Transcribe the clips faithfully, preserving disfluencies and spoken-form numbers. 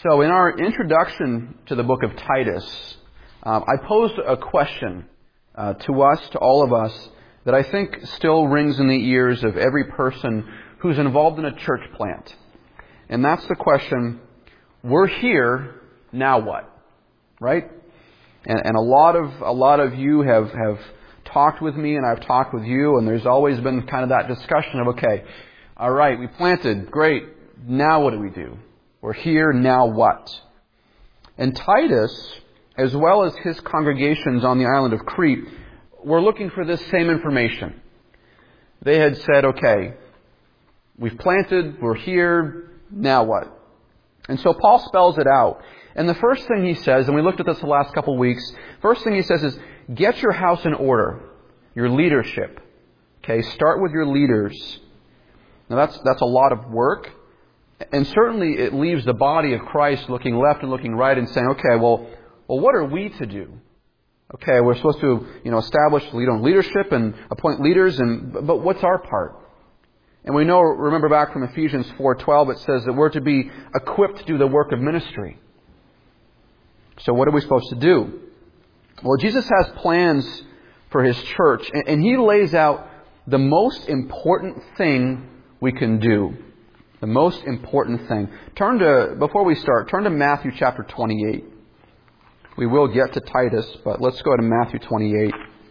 So in our introduction to the book of Titus, um, I posed a question uh, to us, to all of us, that I think still rings in the ears of every person who's involved in a church plant. And that's the question, we're here, now what? Right? And, and a lot of a lot of you have, have talked with me, and I've talked with you, and there's always been kind of that discussion of, okay, all right, we planted, great, now what do we do? We're here, now what? And Titus, as well as his congregations on the island of Crete, were looking for this same information. They had said, okay, we've planted, we're here, now what? And so Paul spells it out. And the first thing he says, and we looked at this the last couple of weeks, first thing he says is, get your house in order, your leadership. Okay, start with your leaders. Now that's that's a lot of work. And certainly it leaves the body of Christ looking left and looking right and saying, okay, well, well, what are we to do? Okay, we're supposed to, you know, establish you know, leadership and appoint leaders, and but what's our part? And we know, remember back from Ephesians four twelve, it says that we're to be equipped to do the work of ministry. So what are we supposed to do? Well, Jesus has plans for His church, and He lays out the most important thing we can do. The most important thing. Turn to, before we start, turn to Matthew chapter twenty-eight. We will get to Titus, but let's go to Matthew twenty-eight.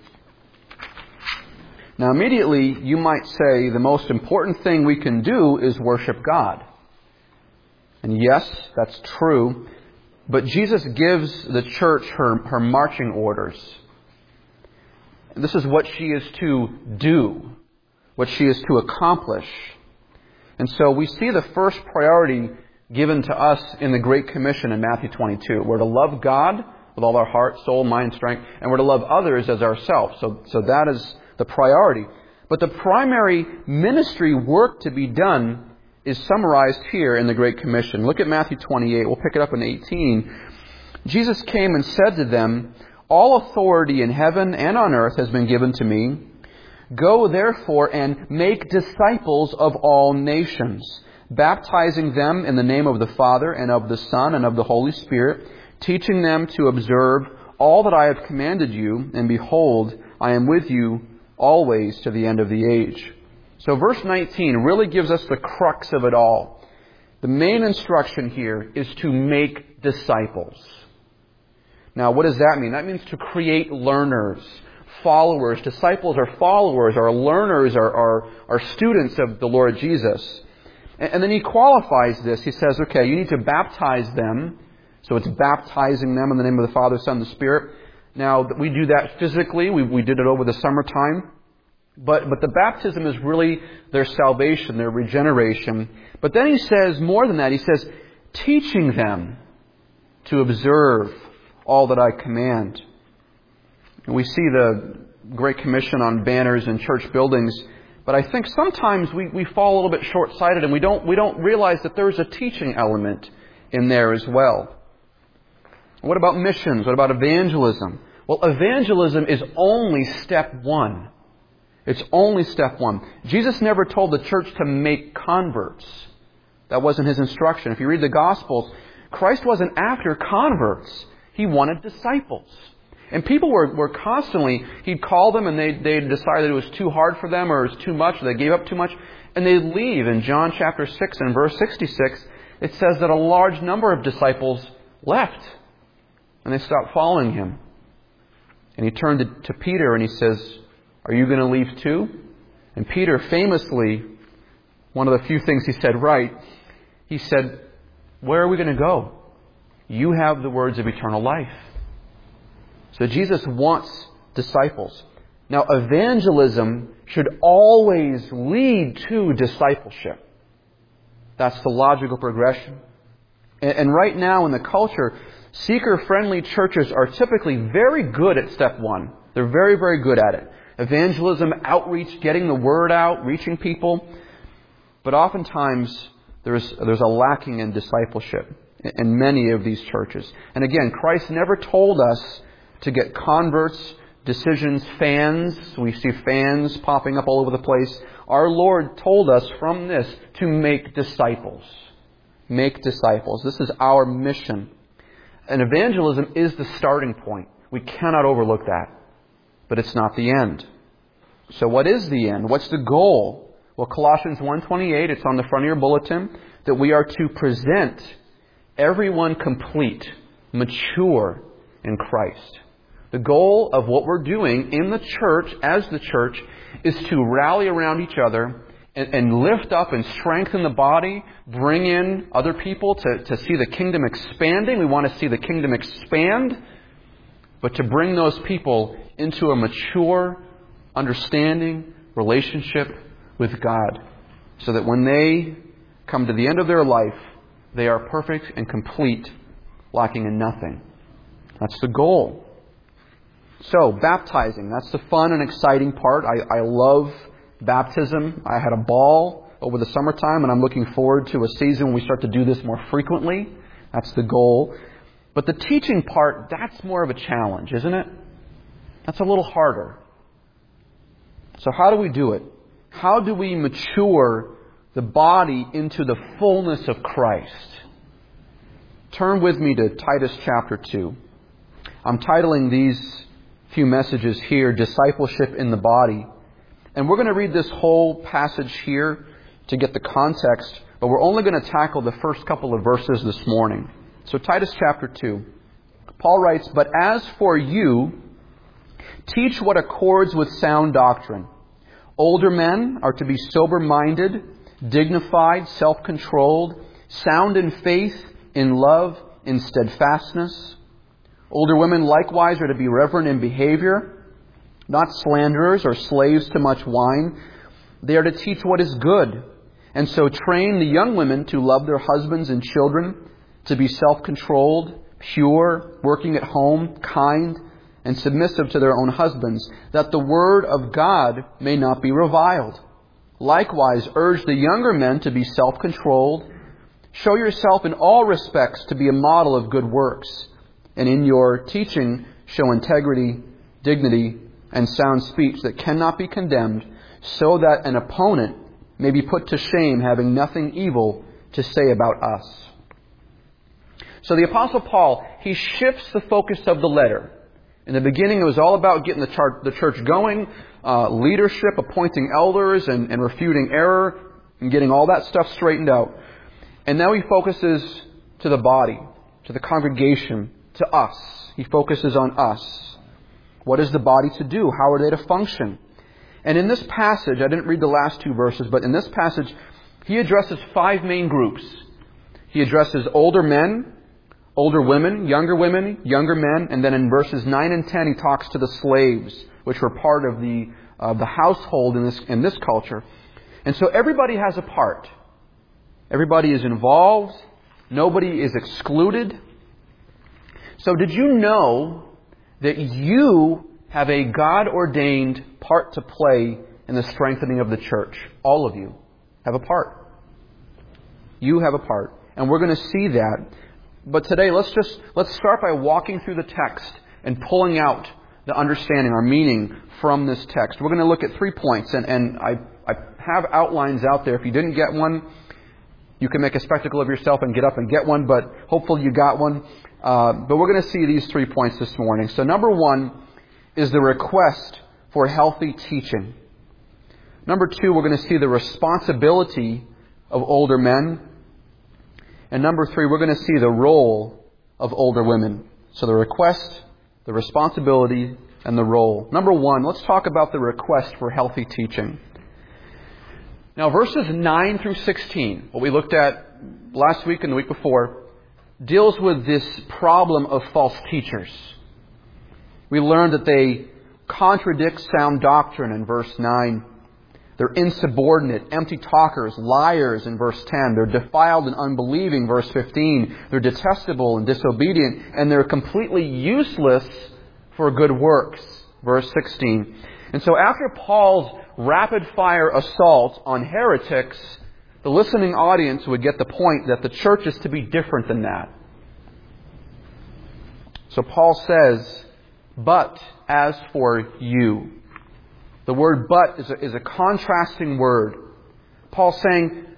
Now immediately you might say the most important thing we can do is worship God. And yes, that's true. But Jesus gives the church her, her marching orders. This is what she is to do. What she is to accomplish. And so we see the first priority given to us in the Great Commission in Matthew twenty-two. We're to love God with all our heart, soul, mind, strength, and we're to love others as ourselves. So, so that is the priority. But the primary ministry work to be done is summarized here in the Great Commission. Look at Matthew twenty-eight. We'll pick it up in eighteen. Jesus came and said to them, all authority in heaven and on earth has been given to me. Go therefore and make disciples of all nations, baptizing them in the name of the Father and of the Son and of the Holy Spirit, teaching them to observe all that I have commanded you, and behold, I am with you always to the end of the age. So verse nineteen really gives us the crux of it all. The main instruction here is to make disciples. Now, what does that mean? That means to create learners, followers. Disciples are followers, are learners, are, are, are students of the Lord Jesus. And, and then he qualifies this. He says, okay, you need to baptize them. So it's baptizing them in the name of the Father, Son, and the Spirit. Now, we do that physically. We, we did it over the summertime. But, but the baptism is really their salvation, their regeneration. But then he says more than that. He says, teaching them to observe all that I command. And we see the Great Commission on banners in church buildings. But I think sometimes we, we fall a little bit short-sighted and we don't, we don't realize that there's a teaching element in there as well. What about missions? What about evangelism? Well, evangelism is only step one. It's only step one. Jesus never told the church to make converts. That wasn't His instruction. If you read the Gospels, Christ wasn't after converts. He wanted disciples. And people were, were constantly, He'd call them and they they decided it was too hard for them or it was too much, or they gave up too much, and they'd leave. In John chapter six and verse sixty-six, it says that a large number of disciples left. And they stopped following Him. And He turned to, to Peter and He says, are you going to leave too? And Peter famously, one of the few things he said right, he said, where are we going to go? You have the words of eternal life. So Jesus wants disciples. Now, evangelism should always lead to discipleship. That's the logical progression. And, and right now in the culture, seeker-friendly churches are typically very good at step one. They're very, very good at it. Evangelism, outreach, getting the word out, reaching people. But oftentimes there's, there's a lacking in discipleship in many of these churches. And again, Christ never told us to get converts, decisions, fans. We see fans popping up all over the place. Our Lord told us from this to make disciples. make disciples. This is our mission. And evangelism is the starting point. We cannot overlook that. But it's not the end. So what is the end? What's the goal? Well, Colossians one twenty-eight, it's on the front of your bulletin, that we are to present everyone complete, mature in Christ. The goal of what we're doing in the church, as the church, is to rally around each other and, and lift up and strengthen the body, bring in other people to, to see the kingdom expanding. We want to see the kingdom expand, but to bring those people into a mature, understanding relationship with God, so that when they come to the end of their life, they are perfect and complete, lacking in nothing. That's the goal. So, baptizing, that's the fun and exciting part. I, I love baptism. I had a ball over the summertime, and I'm looking forward to a season when we start to do this more frequently. That's the goal. But the teaching part, that's more of a challenge, isn't it? That's a little harder. So how do we do it? How do we mature the body into the fullness of Christ? Turn with me to Titus chapter two. I'm titling these few messages here, Discipleship in the Body. And we're going to read this whole passage here to get the context, but we're only going to tackle the first couple of verses this morning. So Titus chapter two. Paul writes, "But as for you, teach what accords with sound doctrine. Older men are to be sober-minded, dignified, self-controlled, sound in faith, in love, in steadfastness. Older women likewise are to be reverent in behavior, not slanderers or slaves to much wine. They are to teach what is good, and so train the young women to love their husbands and children, to be self-controlled, pure, working at home, kind, and submissive to their own husbands, that the word of God may not be reviled. Likewise, urge the younger men to be self-controlled. Show yourself in all respects to be a model of good works, and in your teaching show integrity, dignity, and sound speech that cannot be condemned, so that an opponent may be put to shame, having nothing evil to say about us." So the Apostle Paul, he shifts the focus of the letter. In the beginning, it was all about getting the, char- the church going, uh, leadership, appointing elders, and, and refuting error, and getting all that stuff straightened out. And now he focuses to the body, to the congregation, to us. He focuses on us. What is the body to do? How are they to function? And in this passage, I didn't read the last two verses, but in this passage, he addresses five main groups. He addresses older men, older women, younger women, younger men, and then in verses nine and ten, he talks to the slaves, which were part of the uh, the household in this in this culture. And so everybody has a part. Everybody is involved. Nobody is excluded. So did you know that you have a God-ordained part to play in the strengthening of the church? All of you have a part. You have a part. And we're going to see that. But today, let's just let's start by walking through the text and pulling out the understanding, our meaning from this text. We're going to look at three points. And, and I, I have outlines out there. If you didn't get one, you can make a spectacle of yourself and get up and get one. But hopefully you got one. Uh, but we're going to see these three points this morning. So number one is the request for healthy teaching. Number two, we're going to see the responsibility of older men. And number three, we're going to see the role of older women. So the request, the responsibility, and the role. Number one, let's talk about the request for healthy teaching. Now, verses nine through sixteen, what we looked at last week and the week before, deals with this problem of false teachers. We learned that they contradict sound doctrine in verse nine. They're insubordinate, empty talkers, liars in verse ten. They're defiled and unbelieving, verse fifteen. They're detestable and disobedient, and they're completely useless for good works, verse sixteen. And so after Paul's rapid-fire assault on heretics, the listening audience would get the point that the church is to be different than that. So Paul says, "But as for you." The word "but" is a, is a contrasting word. Paul's saying,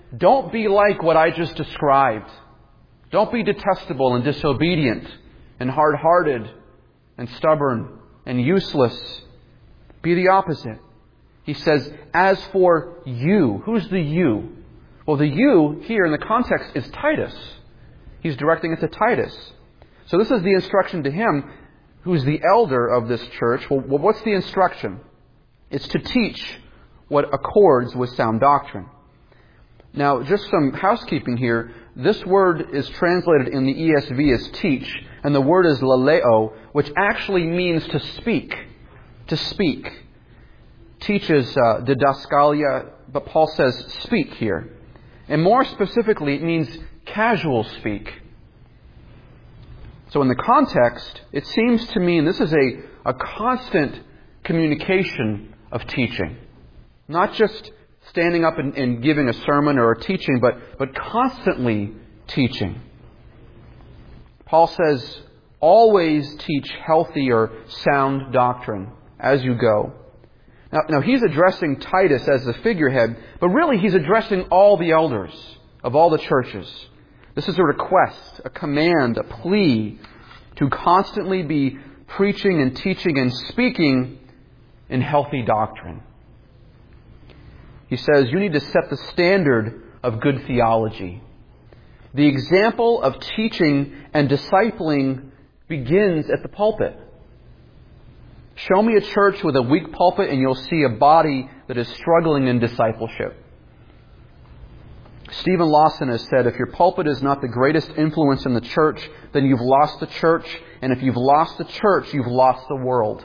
don't be like what I just described. Don't be detestable and disobedient and hard-hearted and stubborn and useless. Be the opposite. He says, as for you. Who's the you? Well, the you here in the context is Titus. He's directing it to Titus. So this is the instruction to him, who's the elder of this church. Well, what's the instruction? It's to teach what accords with sound doctrine. Now, just some housekeeping here. This word is translated in the E S V as teach, and the word is laleo, which actually means to speak. To speak. Teach is uh, didaskalia, but Paul says speak here. And more specifically, it means casual speak. So in the context, it seems to mean this is a, a constant communication of teaching. Not just standing up and, and giving a sermon or a teaching, but, but constantly teaching. Paul says, always teach healthy or sound doctrine as you go. Now, now he's addressing Titus as the figurehead, but really he's addressing all the elders of all the churches. This is a request, a command, a plea to constantly be preaching and teaching and speaking in healthy doctrine. He says you need to set the standard of good theology. The example of teaching and discipling begins at the pulpit. Show me a church with a weak pulpit and you'll see a body that is struggling in discipleship. Stephen Lawson has said, if your pulpit is not the greatest influence in the church, then you've lost the church. And if you've lost the church, you've lost the world.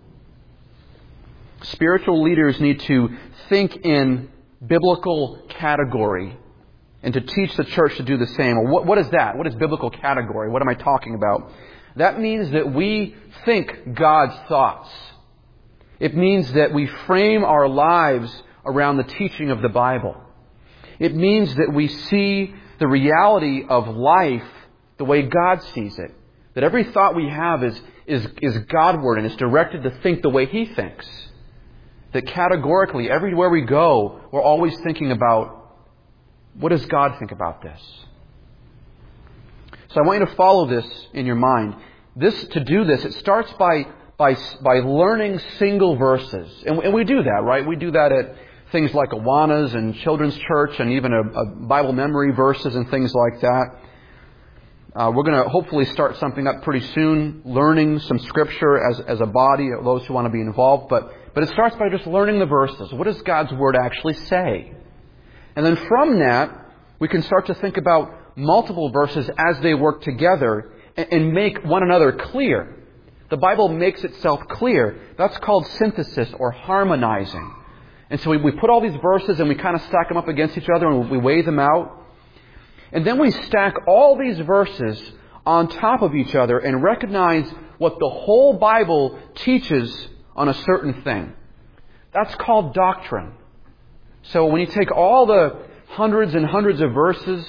Spiritual leaders need to think in biblical category and to teach the church to do the same. Well, what, what is that? What is biblical category? What am I talking about? That means that we think God's thoughts. It means that we frame our lives around the teaching of the Bible. It means that we see the reality of life the way God sees it. That every thought we have is, is, is Godward and is directed to think the way He thinks. That categorically, everywhere we go, we're always thinking about, what does God think about this? So I want you to follow this in your mind. This, to do this, it starts by, by, by learning single verses. And, and we do that, right? We do that at things like Awanas and Children's Church and even a, a Bible memory verses and things like that. Uh, we're going to hopefully start something up pretty soon, learning some Scripture as, as a body, those who want to be involved. But, but it starts by just learning the verses. What does God's Word actually say? And then from that, we can start to think about multiple verses as they work together and, and make one another clear. The Bible makes itself clear. That's called synthesis or harmonizing. And so we, we put all these verses and we kind of stack them up against each other and we weigh them out. And then we stack all these verses on top of each other and recognize what the whole Bible teaches on a certain thing. That's called doctrine. So when you take all the hundreds and hundreds of verses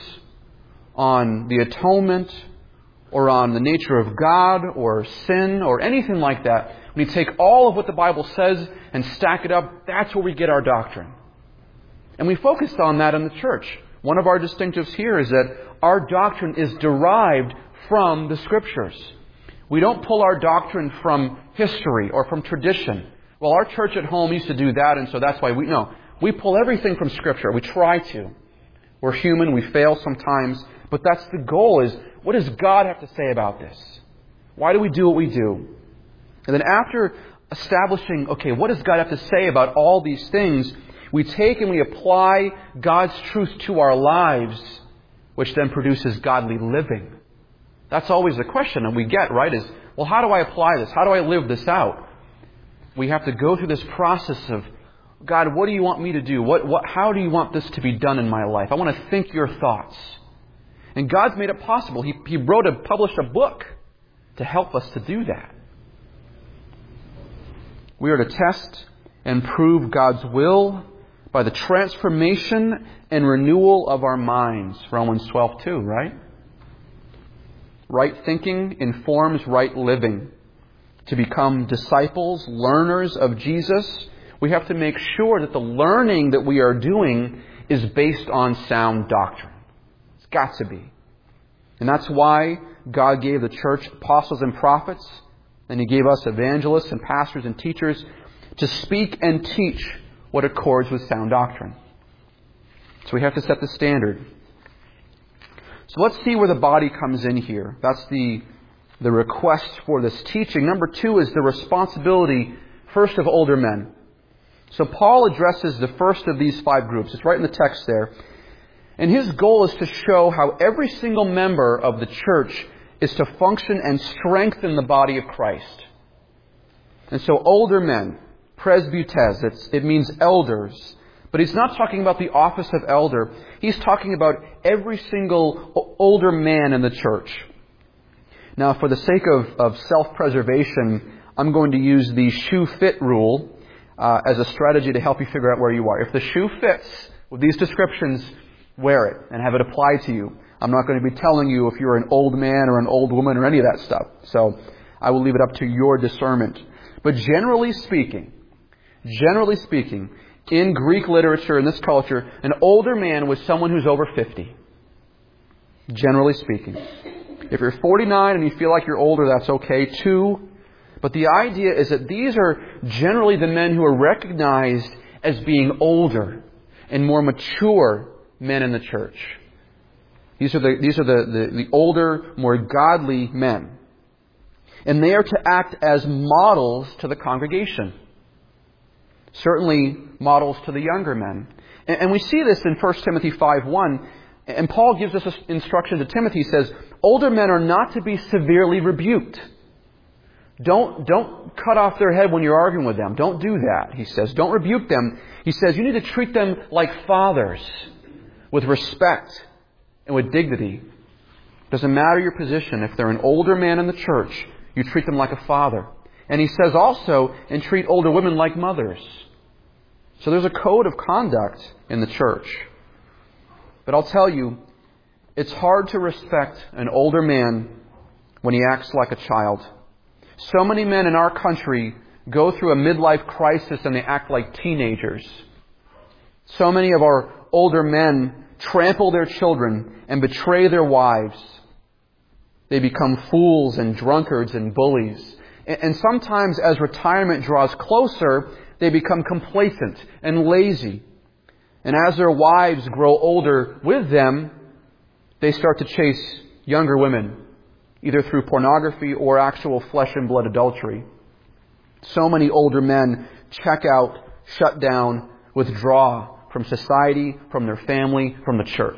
on the atonement or on the nature of God or sin or anything like that, when you take all of what the Bible says and stack it up, that's where we get our doctrine. And we focused on that in the church. One of our distinctives here is that our doctrine is derived from the Scriptures. We don't pull our doctrine from history or from tradition. Well, our church at home used to do that, and so that's why we... No, we pull everything from Scripture. We try to. We're human. We fail sometimes. But that's the goal, is what does God have to say about this? Why do we do what we do? And then after establishing, okay, what does God have to say about all these things, we take and we apply God's truth to our lives, which then produces godly living. That's always the question that we get, right? Is, well, how do I apply this? How do I live this out? We have to go through this process of, God, what do you want me to do? What, what, how do you want this to be done in my life? I want to think your thoughts. And God's made it possible. He, he wrote and published a book to help us to do that. We are to test and prove God's will by the transformation and renewal of our minds. Romans twelve two, right? Right thinking informs right living. To become disciples, learners of Jesus, we have to make sure that the learning that we are doing is based on sound doctrine. It's got to be. And that's why God gave the church apostles and prophets, and He gave us evangelists and pastors and teachers to speak and teach what accords with sound doctrine. So we have to set the standard. So let's see where the body comes in here. That's the, the request for this teaching. Number two is the responsibility, first, of older men. So Paul addresses the first of these five groups. It's right in the text there. And his goal is to show how every single member of the church is to function and strengthen the body of Christ. And so older men, presbytes, it's, it means elders. But he's not talking about the office of elder. He's talking about every single older man in the church. Now, for the sake of, of self-preservation, I'm going to use the shoe fit rule uh, as a strategy to help you figure out where you are. If the shoe fits with these descriptions, wear it and have it applied to you. I'm not going to be telling you if you're an old man or an old woman or any of that stuff. So I will leave it up to your discernment. But generally speaking, generally speaking, in Greek literature, in this culture, an older man was someone who's over fifty. Generally speaking. If you're forty-nine and you feel like you're older, that's okay too. But the idea is that these are generally the men who are recognized as being older and more mature men in the church. These are the, these are the, the, the older, more godly men. And they are to act as models to the congregation. Certainly models to the younger men. And, and we see this in First Timothy five one. And Paul gives us instruction to Timothy. He says, older men are not to be severely rebuked. Don't, don't cut off their head when you're arguing with them. Don't do that, he says. Don't rebuke them. He says you need to treat them like fathers, with respect and with dignity. Doesn't matter your position. If they're an older man in the church, you treat them like a father. And he says also, and treat older women like mothers. So there's a code of conduct in the church. But I'll tell you, it's hard to respect an older man when he acts like a child. So many men in our country go through a midlife crisis and they act like teenagers. So many of our older men trample their children and betray their wives. They become fools and drunkards and bullies. And sometimes as retirement draws closer, they become complacent and lazy. And as their wives grow older with them, they start to chase younger women, either through pornography or actual flesh and blood adultery. So many older men check out, shut down, withdraw from society, from their family, from the church.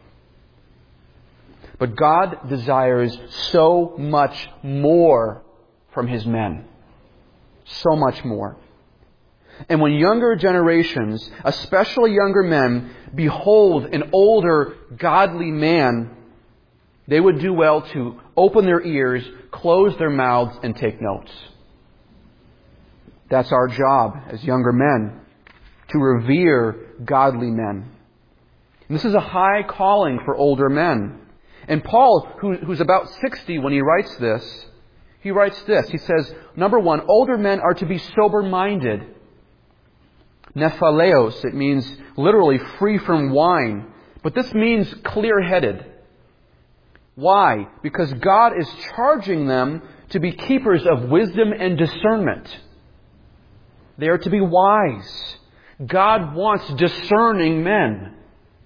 But God desires so much more from His men. So much more. And when younger generations, especially younger men, behold an older, godly man, they would do well to open their ears, close their mouths, and take notes. That's our job as younger men, to revere godly men. And this is a high calling for older men. And Paul, who, who's about sixty when he writes this, he writes this. He says, number one, older men are to be sober-minded. Nephaleos, it means literally free from wine. But this means clear-headed. Why? Because God is charging them to be keepers of wisdom and discernment. They are to be wise. God wants discerning men.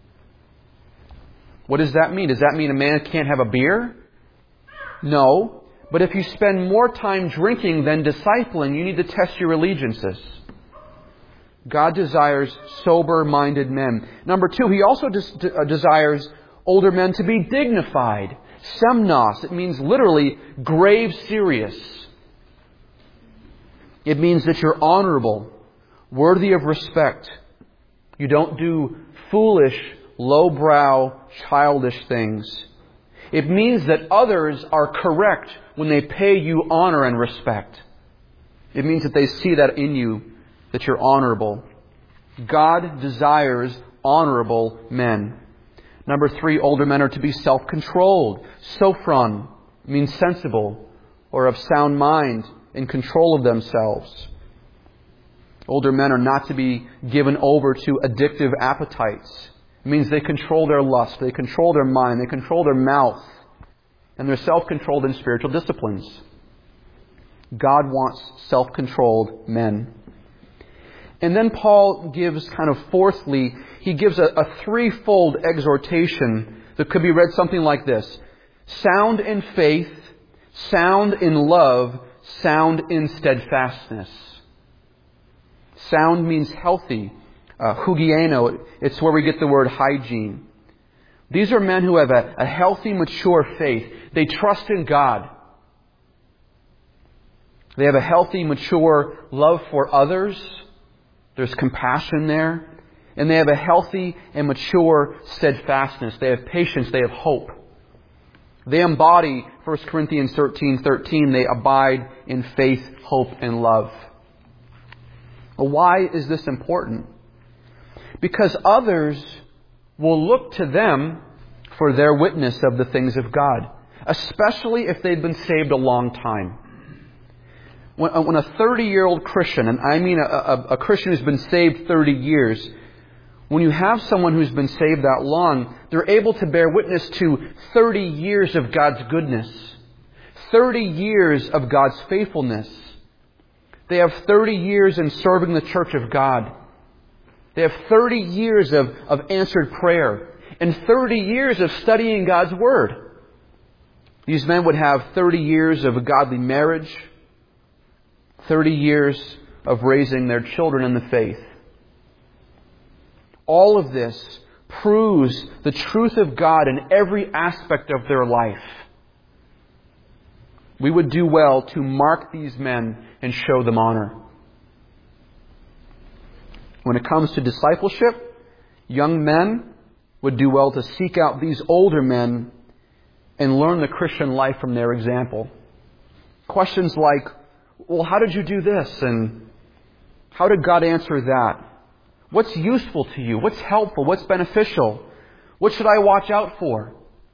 What does that mean? Does that mean a man can't have a beer? No. But if you spend more time drinking than discipling, you need to test your allegiances. God desires sober-minded men. Number two, He also des- uh, desires older men to be dignified. Semnos, it means literally grave serious. It means that you're honorable, worthy of respect. You don't do foolish, lowbrow, childish things. It means that others are correct when they pay you honor and respect. It means that they see that in you, that you're honorable. God desires honorable men. Number three, older men are to be self-controlled. Sophron means sensible or of sound mind, in control of themselves. Older men are not to be given over to addictive appetites. It means they control their lust, they control their mind, they control their mouth, and they're self-controlled in spiritual disciplines. God wants self-controlled men. And then Paul gives kind of fourthly, he gives a, a threefold exhortation that could be read something like this. Sound in faith, sound in love, sound in steadfastness. Sound means healthy. Uh, hugieno, it's where we get the word hygiene. These are men who have a, a healthy, mature faith. They trust in God. They have a healthy, mature love for others. There's compassion there. And they have a healthy and mature steadfastness. They have patience. They have hope. They embody First Corinthians thirteen thirteen. They abide in faith, hope, and love. Well, why is this important? Because others will look to them for their witness of the things of God, especially if they've been saved a long time. When, when a thirty-year-old Christian, and I mean a, a, a Christian who's been saved thirty years, when you have someone who's been saved that long, they're able to bear witness to thirty years of God's goodness, thirty years of God's faithfulness. They have thirty years in serving the church of God. They have thirty years of, of answered prayer and thirty years of studying God's Word. These men would have thirty years of a godly marriage, thirty years of raising their children in the faith. All of this proves the truth of God in every aspect of their life. We would do well to mark these men and show them honor. When it comes to discipleship, young men would do well to seek out these older men and learn the Christian life from their example. Questions like, well, how did you do this? And how did God answer that? What's useful to you? What's helpful? What's beneficial? What should I watch out for?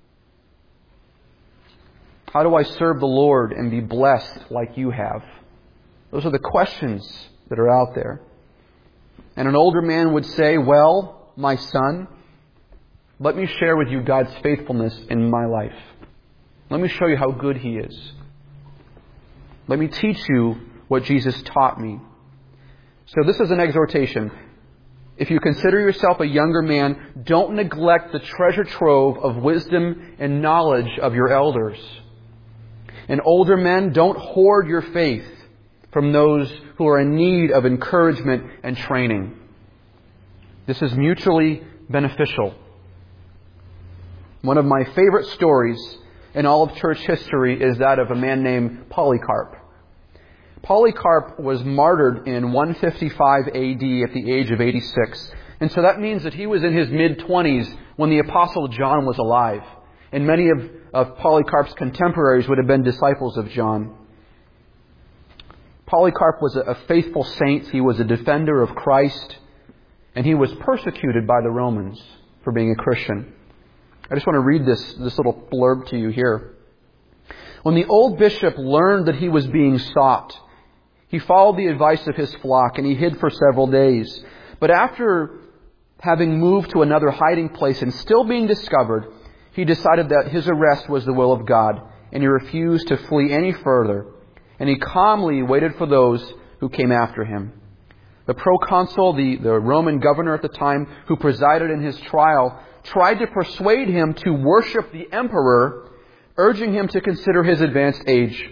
How do I serve the Lord and be blessed like you have? Those are the questions that are out there. And an older man would say, well, my son, let me share with you God's faithfulness in my life. Let me show you how good He is. Let me teach you what Jesus taught me. So this is an exhortation. If you consider yourself a younger man, don't neglect the treasure trove of wisdom and knowledge of your elders. And older men, don't hoard your faith from those who are in need of encouragement and training. This is mutually beneficial. One of my favorite stories in all of church history is that of a man named Polycarp. Polycarp was martyred in one fifty-five A D at the age of eighty-six. And so that means that he was in his mid-twenties when the Apostle John was alive. And many of, of Polycarp's contemporaries would have been disciples of John. Polycarp was a, a faithful saint. He was a defender of Christ. And he was persecuted by the Romans for being a Christian. I just want to read this, this little blurb to you here. When the old bishop learned that he was being sought, he followed the advice of his flock and he hid for several days. But after having moved to another hiding place and still being discovered, he decided that his arrest was the will of God, and he refused to flee any further. And he calmly waited for those who came after him. The proconsul, the, the Roman governor at the time, who presided in his trial, tried to persuade him to worship the emperor, urging him to consider his advanced age.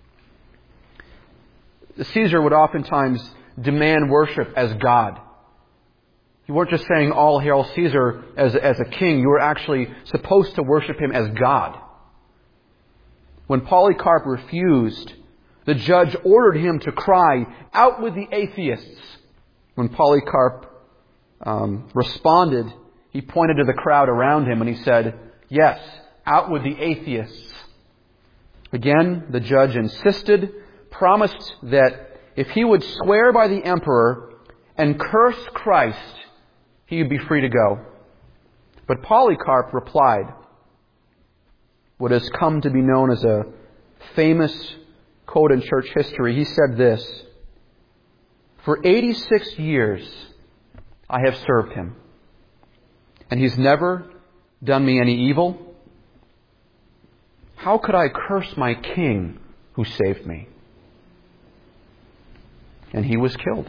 Caesar would oftentimes demand worship as God. You weren't just saying, all hail Caesar as, as a king. You were actually supposed to worship him as God. When Polycarp refused, the judge ordered him to cry, out with the atheists. When Polycarp um, responded, he pointed to the crowd around him and he said, yes, out with the atheists. Again, the judge insisted, promised that if he would swear by the emperor and curse Christ, he would be free to go. But Polycarp replied, what has come to be known as a famous quote in church history. He said this, for eighty-six years I have served him, and He's never done me any evil. How could I curse my King who saved me? And He was killed.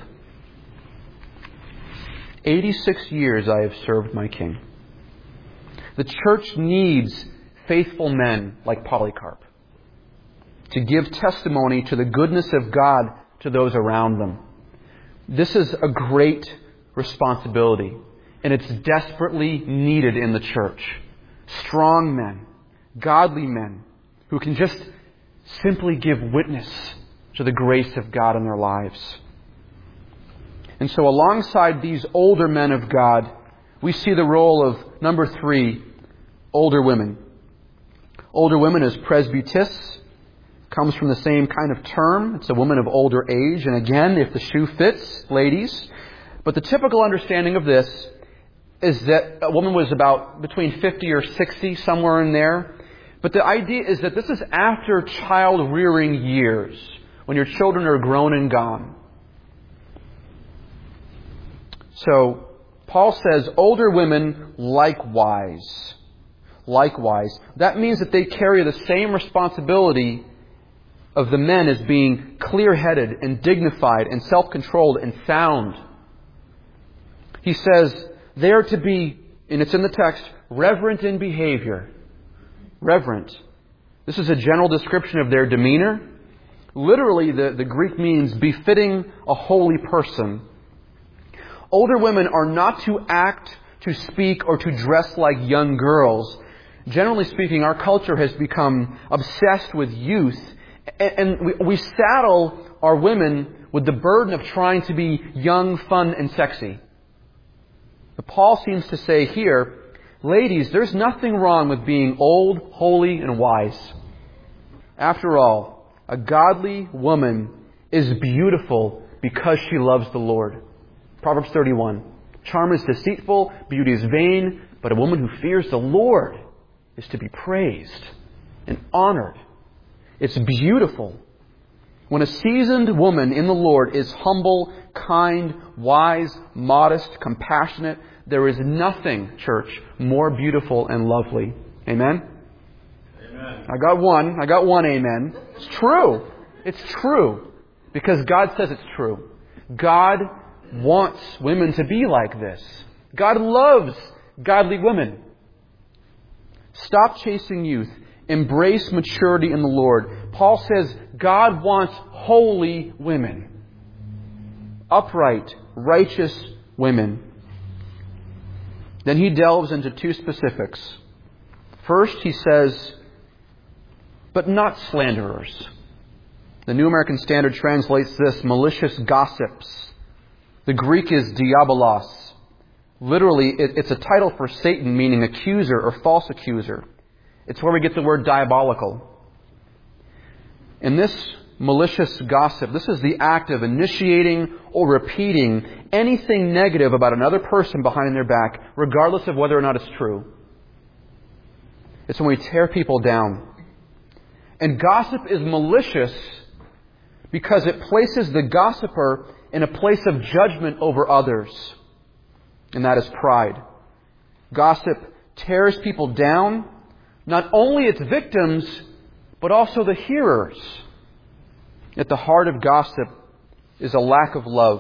eighty-six years I have served my King. The church needs faithful men like Polycarp to give testimony to the goodness of God to those around them. This is a great responsibility, and it's desperately needed in the church. Strong men, godly men, who can just simply give witness to the grace of God in their lives. And so alongside these older men of God, we see the role of, number three, older women. Older women is presbytis. Comes from the same kind of term. It's a woman of older age. And again, if the shoe fits, ladies. But the typical understanding of this is that a woman was about between fifty or sixty, somewhere in there. But the idea is that this is after child-rearing years, when your children are grown and gone. So, Paul says, older women likewise. Likewise. That means that they carry the same responsibility of the men as being clear-headed and dignified and self-controlled and sound. He says they are to be, and it's in the text, reverent in behavior. Reverent. This is a general description of their demeanor. Literally, the, the Greek means befitting a holy person. Older women are not to act, to speak, or to dress like young girls. Generally speaking, our culture has become obsessed with youth, and we, we saddle our women with the burden of trying to be young, fun, and sexy. But Paul seems to say here, ladies, there's nothing wrong with being old, holy, and wise. After all, a godly woman is beautiful because she loves the Lord. Proverbs thirty-one. Charm is deceitful, beauty is vain, but a woman who fears the Lord is to be praised and honored. It's beautiful. When a seasoned woman in the Lord is humble, kind, wise, modest, compassionate, there is nothing, church, more beautiful and lovely. Amen? Amen. I got one. I got one amen. It's true. It's true. Because God says it's true. God wants women to be like this. God loves godly women. Stop chasing youth. Embrace maturity in the Lord. Paul says God wants holy women. Upright, righteous women. Then he delves into two specifics. First, he says, but not slanderers. The New American Standard translates this, malicious gossips. The Greek is diabolos. Literally, it's a title for Satan, meaning accuser or false accuser. It's where we get the word diabolical. In this malicious gossip, this is the act of initiating or repeating anything negative about another person behind their back, regardless of whether or not it's true. It's when we tear people down. And gossip is malicious because it places the gossiper in a place of judgment over others. And that is pride. Gossip tears people down, not only its victims, but also the hearers. At the heart of gossip is a lack of love.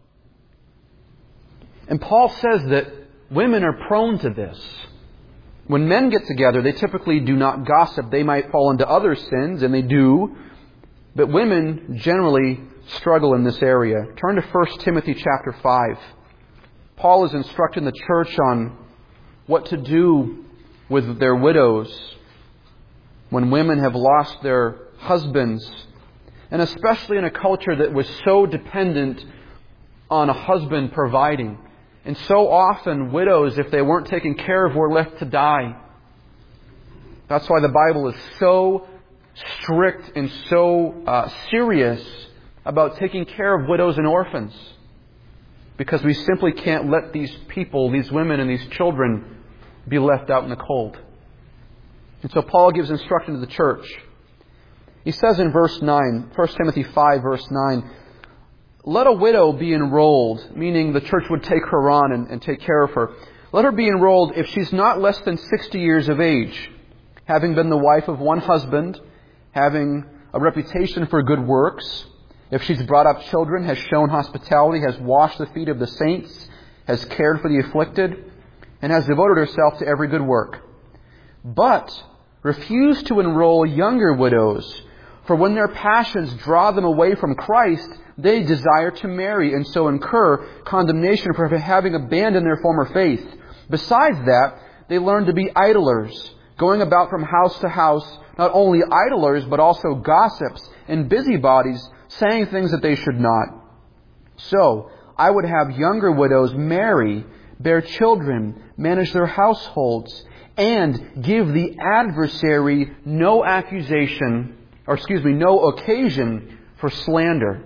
And Paul says that women are prone to this. When men get together, they typically do not gossip. They might fall into other sins, and they do. But women generally struggle in this area. Turn to First Timothy chapter five. Paul is instructing the church on what to do with their widows when women have lost their husbands, and especially in a culture that was so dependent on a husband providing. And so often widows, if they weren't taken care of, were left to die. That's why the Bible is so strict and so uh, serious about taking care of widows and orphans. Because we simply can't let these people, these women and these children be left out in the cold. And so Paul gives instruction to the church. He says in verse nine, First Timothy five, verse nine, let a widow be enrolled, meaning the church would take her on and, and take care of her. let her be enrolled if she's not less than sixty years of age, having been the wife of one husband, having a reputation for good works, if she's brought up children, has shown hospitality, has washed the feet of the saints, has cared for the afflicted, and has devoted herself to every good work. But refuse to enroll younger widows, for when their passions draw them away from Christ, they desire to marry and so incur condemnation for having abandoned their former faith. Besides that, they learn to be idlers, going about from house to house, not only idlers, but also gossips and busybodies, saying things that they should not. So, I would have younger widows marry, bear children, manage their households, and give the adversary no accusation, or excuse me, no occasion for slander.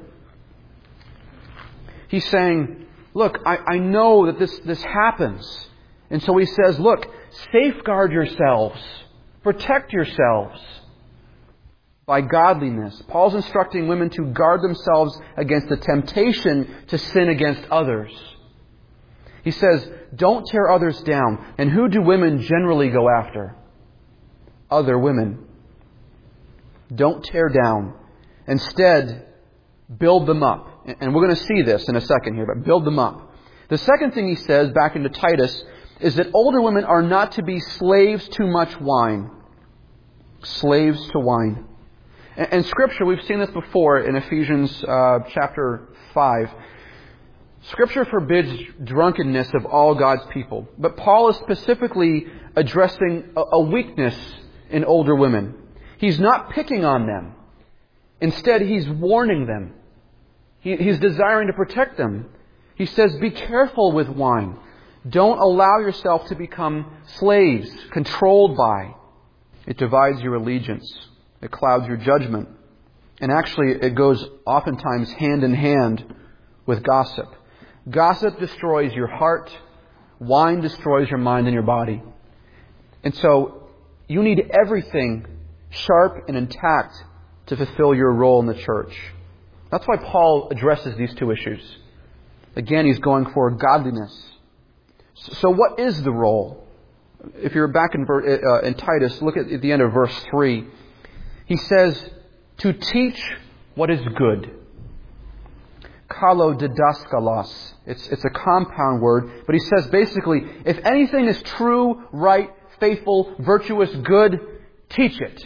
He's saying, look, I, I know that this, this happens. And so he says, look, safeguard yourselves. Protect yourselves by godliness. Paul's instructing women to guard themselves against the temptation to sin against others. He says, don't tear others down. And who do women generally go after? Other women. Don't tear down. Instead, build them up. And we're going to see this in a second here, but build them up. The second thing he says, back into Titus, is that older women are not to be slaves to much wine. Slaves to wine. In Scripture, we've seen this before in Ephesians uh, chapter five. Scripture forbids drunkenness of all God's people. But Paul is specifically addressing a, a weakness in older women. He's not picking on them. Instead, he's warning them. He, he's desiring to protect them. He says, be careful with wine. Don't allow yourself to become slaves, controlled by. It divides your allegiance. It clouds your judgment. And actually, it goes oftentimes hand in hand with gossip. Gossip destroys your heart. Wine destroys your mind and your body. And so, you need everything sharp and intact to fulfill your role in the church. That's why Paul addresses these two issues. Again, he's going for godliness. So what is the role? If you're back in, uh, in Titus, look at, at the end of verse three. He says, to teach what is good. Kalo didaskalos. It's, it's a compound word, but he says basically, if anything is true, right, faithful, virtuous, good, teach it.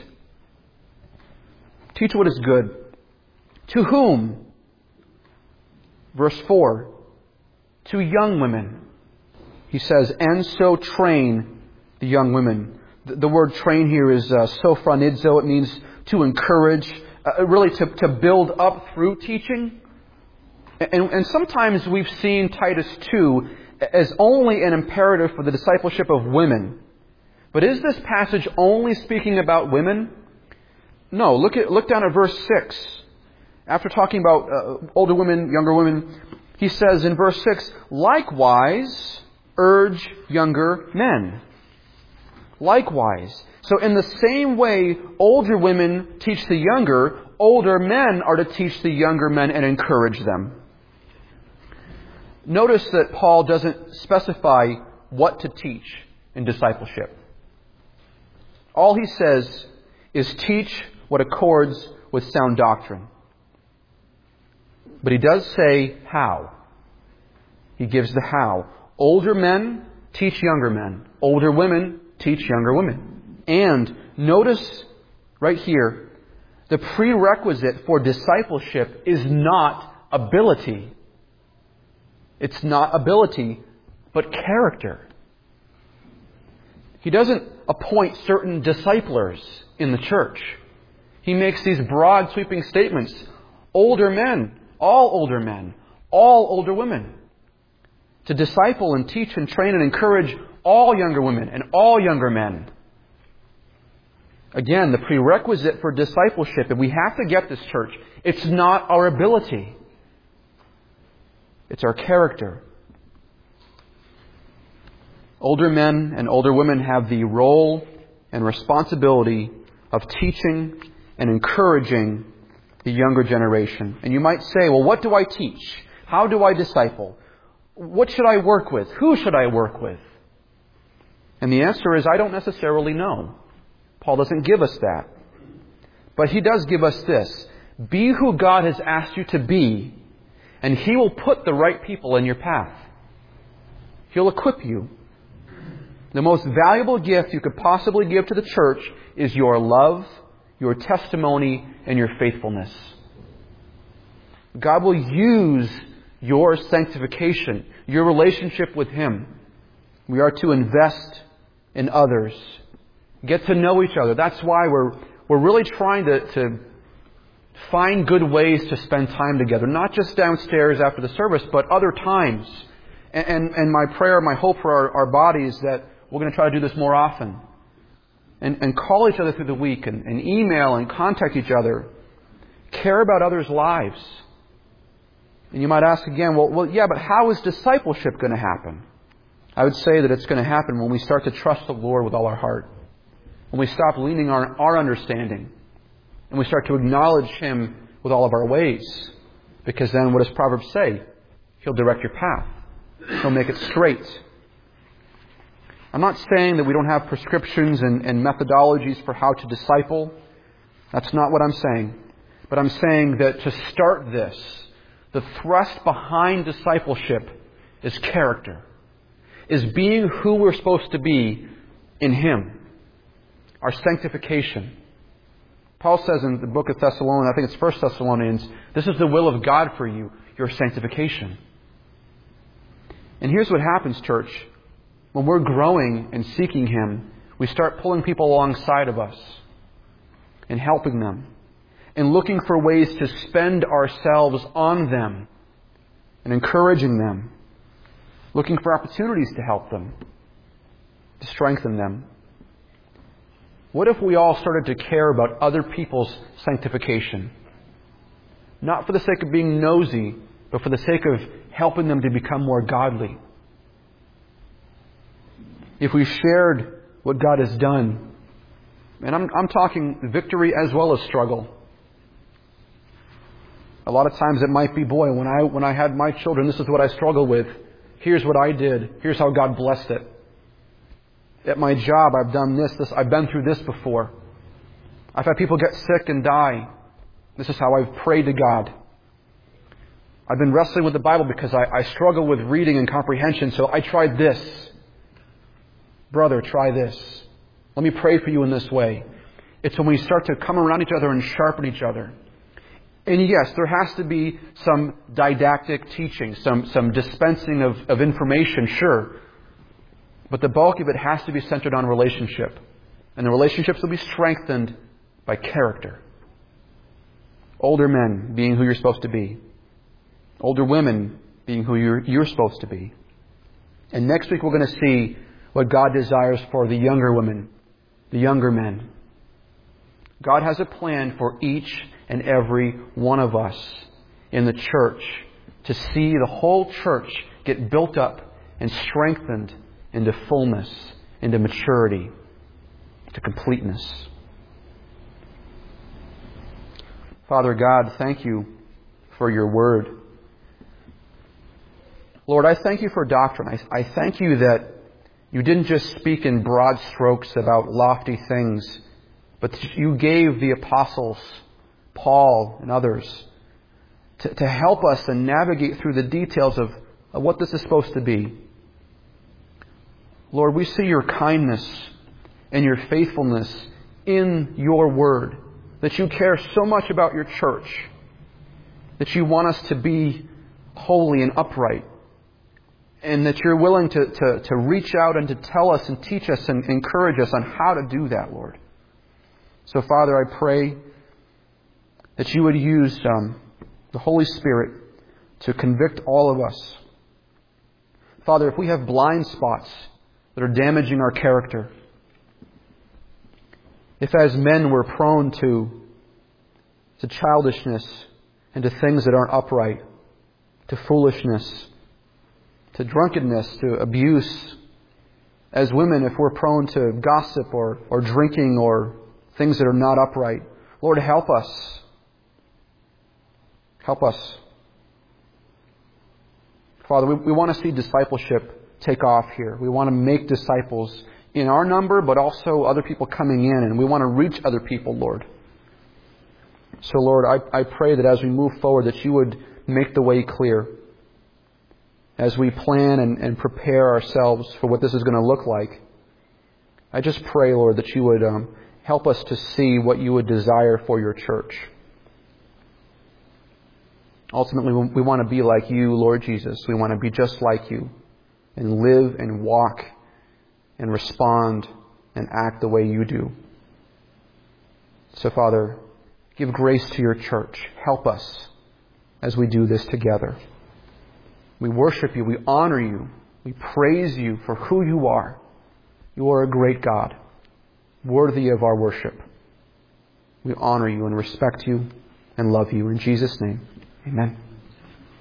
Teach what is good. To whom? Verse four. To young women. He says, and so train the young women. The, the word train here is uh, sophronidzo. It means to encourage, uh, really to, to build up through teaching. And, and sometimes we've seen Titus two as only an imperative for the discipleship of women. But is this passage only speaking about women? No. Look at look down at verse six. After talking about uh, older women, younger women, he says in verse six, likewise urge younger men. Likewise. So in the same way older women teach the younger, older men are to teach the younger men and encourage them. Notice that Paul doesn't specify what to teach in discipleship. All he says is teach what accords with sound doctrine. But he does say how. He gives the how. Older men teach younger men. Older women teach younger women. And notice right here, the prerequisite for discipleship is not ability. It's not ability, but character. He doesn't appoint certain disciplers in the church. He makes these broad, sweeping statements. Older men, all older men, all older women. To disciple and teach and train and encourage all younger women and all younger men. Again, the prerequisite for discipleship, and we have to get this, church, it's not our ability. It's our character. Older men and older women have the role and responsibility of teaching and encouraging the younger generation. And you might say, well, what do I teach? How do I disciple? What should I work with? Who should I work with? And the answer is, I don't necessarily know. Paul doesn't give us that. But he does give us this. Be who God has asked you to be, and He will put the right people in your path. He'll equip you. The most valuable gift you could possibly give to the church is your love, your testimony, and your faithfulness. God will use your sanctification, your relationship with Him. We are to invest in others. Get to know each other. That's why we're we're really trying to, to find good ways to spend time together. Not just downstairs after the service, but other times. And, and, and my prayer, my hope for our, our body is that we're going to try to do this more often. And, and call each other through the week and, and email and contact each other. Care about others' lives. And you might ask again, well, well, yeah, but how is discipleship going to happen? I would say that it's going to happen when we start to trust the Lord with all our heart. When we stop leaning on our understanding. And we start to acknowledge Him with all of our ways. Because then what does Proverbs say? He'll direct your path. He'll make it straight. I'm not saying that we don't have prescriptions and, and methodologies for how to disciple. That's not what I'm saying. But I'm saying that to start this, the thrust behind discipleship is character. Is being who we're supposed to be in Him. Our sanctification. Paul says in the book of Thessalonians, I think it's First Thessalonians, this is the will of God for you, your sanctification. And here's what happens, church. When we're growing and seeking Him, we start pulling people alongside of us and helping them and looking for ways to spend ourselves on them and encouraging them, looking for opportunities to help them, to strengthen them. What if we all started to care about other people's sanctification? Not for the sake of being nosy, but for the sake of helping them to become more godly. If we shared what God has done, and I'm, I'm talking victory as well as struggle. A lot of times it might be, boy, when I when I had my children, this is what I struggled with. Here's what I did. Here's how God blessed it. At my job, I've done this, this. I've been through this before. I've had people get sick and die. This is how I've prayed to God. I've been wrestling with the Bible because I, I struggle with reading and comprehension, so I tried this. Brother, try this. Let me pray for you in this way. It's when we start to come around each other and sharpen each other. And yes, there has to be some didactic teaching, some, some dispensing of, of information, sure. But the bulk of it has to be centered on relationship. And the relationships will be strengthened by character. Older men being who you're supposed to be. Older women being who you're, you're supposed to be. And next week we're going to see what God desires for the younger women, the younger men. God has a plan for each and every one of us in the church to see the whole church get built up and strengthened into fullness, into maturity, to completeness. Father God, thank you for your word. Lord, I thank you for doctrine. I, I thank you that you didn't just speak in broad strokes about lofty things, but you gave the apostles, Paul and others, to, to help us and navigate through the details of, of what this is supposed to be. Lord, we see your kindness and your faithfulness in your word, that you care so much about your church, that you want us to be holy and upright, and that you're willing to, to, to reach out and to tell us and teach us and encourage us on how to do that, Lord. So, Father, I pray that you would use um, the Holy Spirit to convict all of us. Father, if we have blind spots that are damaging our character, if as men we're prone to, to childishness and to things that aren't upright, to foolishness, to drunkenness, to abuse, as women, if we're prone to gossip or, or drinking or things that are not upright, Lord, help us. Help us. Father, we, we want to see discipleship take off here. We want to make disciples in our number, but also other people coming in, and we want to reach other people, Lord. So, Lord, I, I pray that as we move forward, that you would make the way clear. As we plan and, and prepare ourselves for what this is going to look like, I just pray, Lord, that you would um, help us to see what you would desire for your church. Ultimately, we want to be like you, Lord Jesus. We want to be just like you and live and walk and respond and act the way you do. So, Father, give grace to your church. Help us as we do this together. We worship you. We honor you. We praise you for who you are. You are a great God, worthy of our worship. We honor you and respect you and love you. In Jesus' name, amen.